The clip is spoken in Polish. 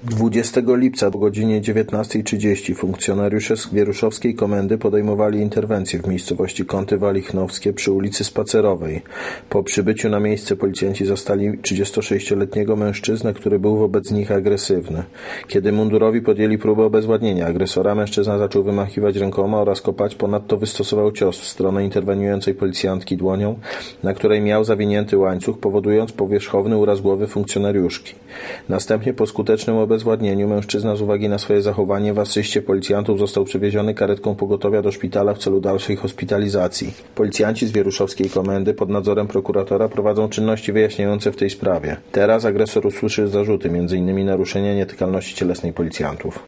20 lipca o godzinie 19:30 funkcjonariusze z Wieruszowskiej Komendy podejmowali interwencję w miejscowości Kąty Walichnowskie przy ulicy Spacerowej. Po przybyciu na miejsce policjanci zastali 36-letniego mężczyznę, który był wobec nich agresywny. Kiedy mundurowi podjęli próbę obezwładnienia agresora, mężczyzna zaczął wymachiwać rękoma oraz kopać, ponadto wystosował cios w stronę interweniującej policjantki dłonią, na której miał zawinięty łańcuch, powodując powierzchowny uraz głowy funkcjonariuszki. Następnie po skutecznym obezwładnieniu mężczyzna z uwagi na swoje zachowanie w asyście policjantów został przewieziony karetką pogotowia do szpitala w celu dalszej hospitalizacji. Policjanci z Wieruszowskiej Komendy pod nadzorem prokuratora prowadzą czynności wyjaśniające w tej sprawie. Teraz agresor usłyszy zarzuty, m.in. naruszenia nietykalności cielesnej policjantów.